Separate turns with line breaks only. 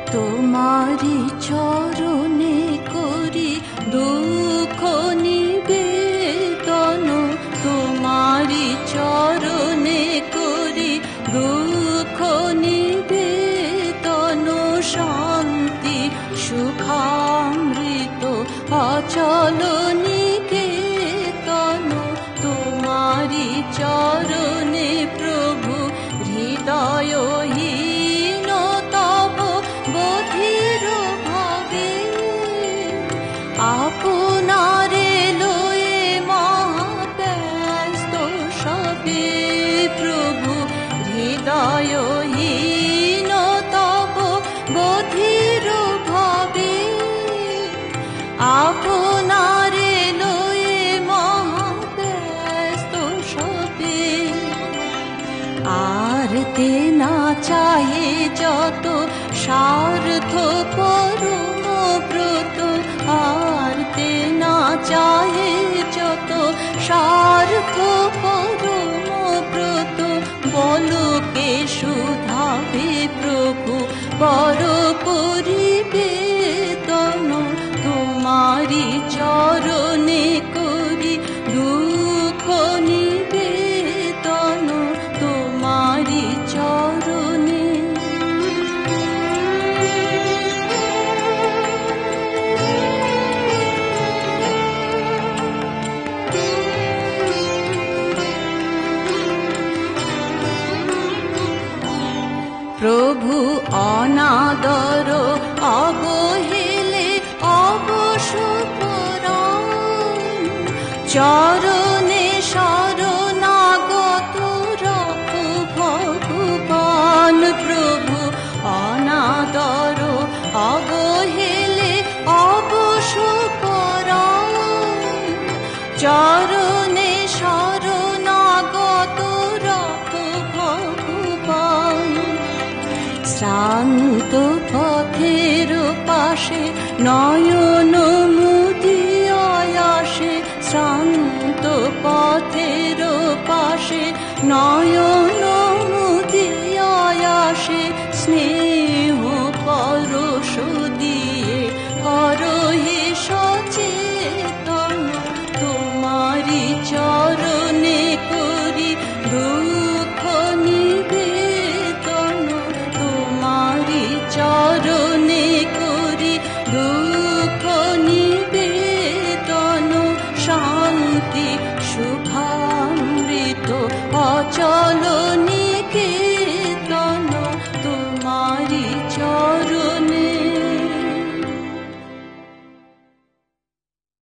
তোমারি চরণে করি দুঃখ নিবেদন, তোমারি চরণে করি দুঃখ নিবেদন, শান্তি সুখামৃত অচল নিকেতন, তোমারি চরণে প্রভু হৃদয়হীন তব বধির ভাবে, আপনারে লয়ে মহাব্যস্ত সবে, প্রভু হৃদয়হীন তব বধির ভাবে, আপনারে লয়ে মহাব্যস্ত সবে। আর তে না চাহে যত স্বার্থ পরম ব্রত, আর তে না চাহে যত স্বার্থ পরম ব্রত, বলকে সুধাবে প্রভু বর পরিবেদন, তোমারি চরণে করি দুঃখ নিবেদন, তোমারি চরণে। প্রভু অনাদর অবহেলে অবশুভরাম, চরণে শরণাগত রাখো ভগবান, প্রভু অনাদর অবহেলে অবশুভরাম, চরণে শরণাগত রাখো ভগবান। শ্রান্ত পথের পাশে নয়ন মুদিয়ায় আসে, শ্রান্ত পথের পাশে নয়ন মুদিয়ায় আসে, স্নেহ পরশ দিয়ে করো হে সচেতন, তোমারি চরণে করি দুঃখ নিবেদন, তোমারি চরণে করি দুঃখ নিবেদন, শান্তি সুখামৃত অচল